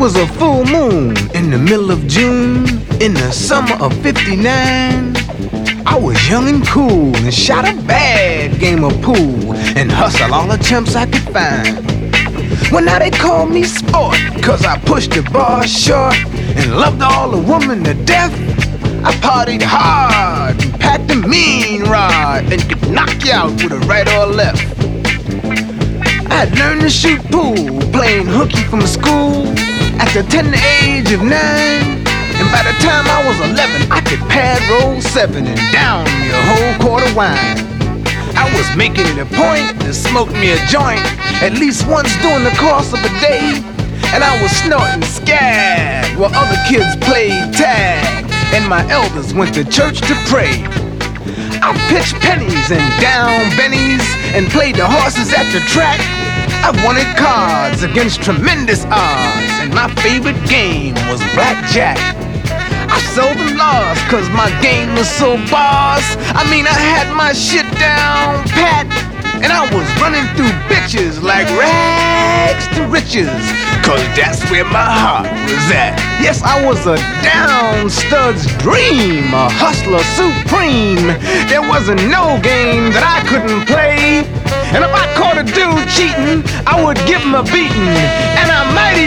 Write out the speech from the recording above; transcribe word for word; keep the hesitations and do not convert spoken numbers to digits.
was a full moon in the middle of June in the summer of fifty-nine. I was young and cool and shot a bad game of pool and hustled all the chumps I could find. Well, now they call me sport, cause I pushed the bar short and loved all the women to death. I partied hard and packed a mean rod and could knock you out with a right or a left. I had learned to shoot pool, playing hooky from school at the tender age of nine. And by the time I was eleven, I could pad roll seven and down me a whole quart of wine. I was making it a point to smoke me a joint at least once during the course of a day. And I was snorting scab while other kids played tag and my elders went to church to pray. I pitched pennies and down bennies and played the horses at the track. I wanted cards against tremendous odds, and my favorite game was blackjack. I seldom lost cause my game was so boss. I mean, I had my shit down pat, and I was running through bitches like rags to riches, cause that's where my heart was at. Yes, I was a down stud's dream, a hustler supreme. There wasn't no game that I couldn't play, and if I caught a dude cheating, I would give him a beating, and I might